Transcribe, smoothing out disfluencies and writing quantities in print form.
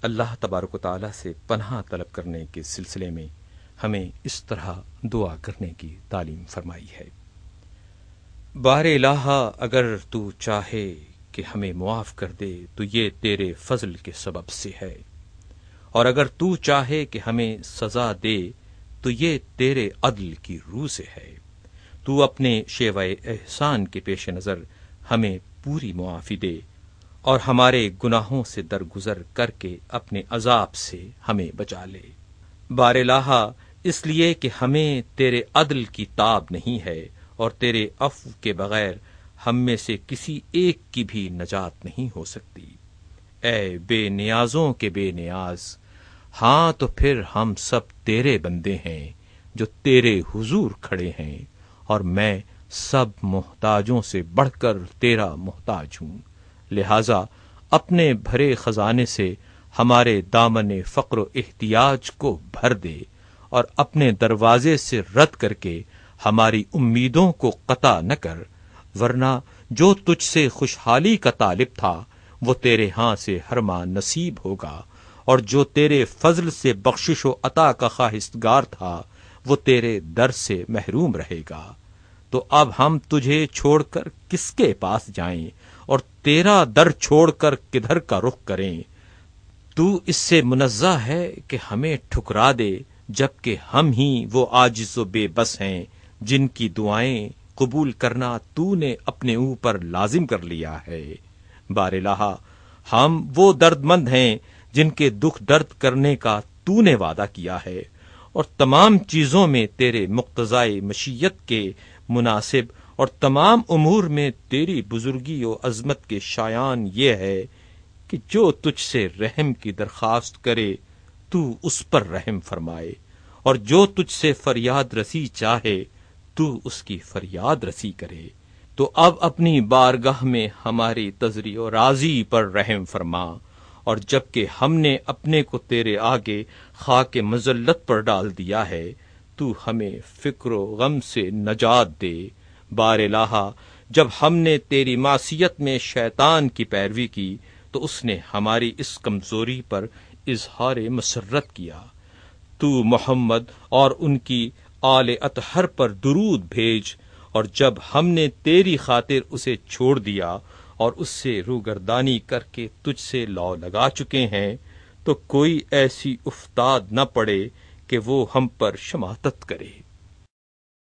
اللہ تبارک و تعالی سے پناہ طلب کرنے کے سلسلے میں ہمیں اس طرح دعا کرنے کی تعلیم فرمائی ہے۔ بار الہ، اگر تو چاہے کہ ہمیں معاف کر دے تو یہ تیرے فضل کے سبب سے ہے، اور اگر تو چاہے کہ ہمیں سزا دے تو یہ تیرے عدل کی روح سے ہے۔ تو اپنے شیوہ احسان کے پیش نظر ہمیں پوری معافی دے اور ہمارے گناہوں سے درگزر کر کے اپنے عذاب سے ہمیں بچا لے۔ بار الہ، اس لیے کہ ہمیں تیرے عدل کی تاب نہیں ہے اور تیرے عفو کے بغیر ہم میں سے کسی ایک کی بھی نجات نہیں ہو سکتی۔ اے بے نیازوں کے بے نیاز، ہاں تو پھر ہم سب تیرے بندے ہیں جو تیرے حضور کھڑے ہیں، اور میں سب محتاجوں سے بڑھ کر تیرا محتاج ہوں، لہذا اپنے بھرے خزانے سے ہمارے دامن فقر و احتیاج کو بھر دے، اور اپنے دروازے سے رد کر کے ہماری امیدوں کو قطع نہ کر، ورنہ جو تجھ سے خوشحالی کا طالب تھا وہ تیرے ہاں سے ہرما نصیب ہوگا، اور جو تیرے فضل سے بخشش و عطا کا خواہشگار تھا وہ تیرے در سے محروم رہے گا۔ تو اب ہم تجھے چھوڑ کر کس کے پاس جائیں اور تیرا در چھوڑ کر کدھر کا رخ کریں؟ تو اس سے منزہ ہے کہ ہمیں ٹھکرا دے، جبکہ ہم ہی وہ عاجز و بے بس ہیں جن کی دعائیں قبول کرنا تو نے اپنے اوپر لازم کر لیا ہے۔ بار الہ، ہم وہ درد مند ہیں جن کے دکھ درد کرنے کا تو نے وعدہ کیا ہے، اور تمام چیزوں میں تیرے مقتضائے مشیت کے مناسب اور تمام امور میں تیری بزرگی و عظمت کے شایان یہ ہے کہ جو تجھ سے رحم کی درخواست کرے تو اس پر رحم فرمائے، اور جو تجھ سے فریاد رسی چاہے تو اس کی فریاد رسی کرے۔ تو اب اپنی بارگاہ میں ہماری تضریع و رازی پر رحم فرما، اور جبکہ ہم نے اپنے کو تیرے آگے خاک مذلت پر ڈال دیا ہے تو ہمیں فکر و غم سے نجات دے۔ بار الہ، جب ہم نے تیری معصیت میں شیطان کی پیروی کی تو اس نے ہماری اس کمزوری پر اظہار مسرت کیا۔ تو محمد اور ان کی آل اطہر پر درود بھیج، اور جب ہم نے تیری خاطر اسے چھوڑ دیا اور اس سے روگردانی کر کے تجھ سے لو لگا چکے ہیں تو کوئی ایسی افتاد نہ پڑے کہ وہ ہم پر شماتت کرے۔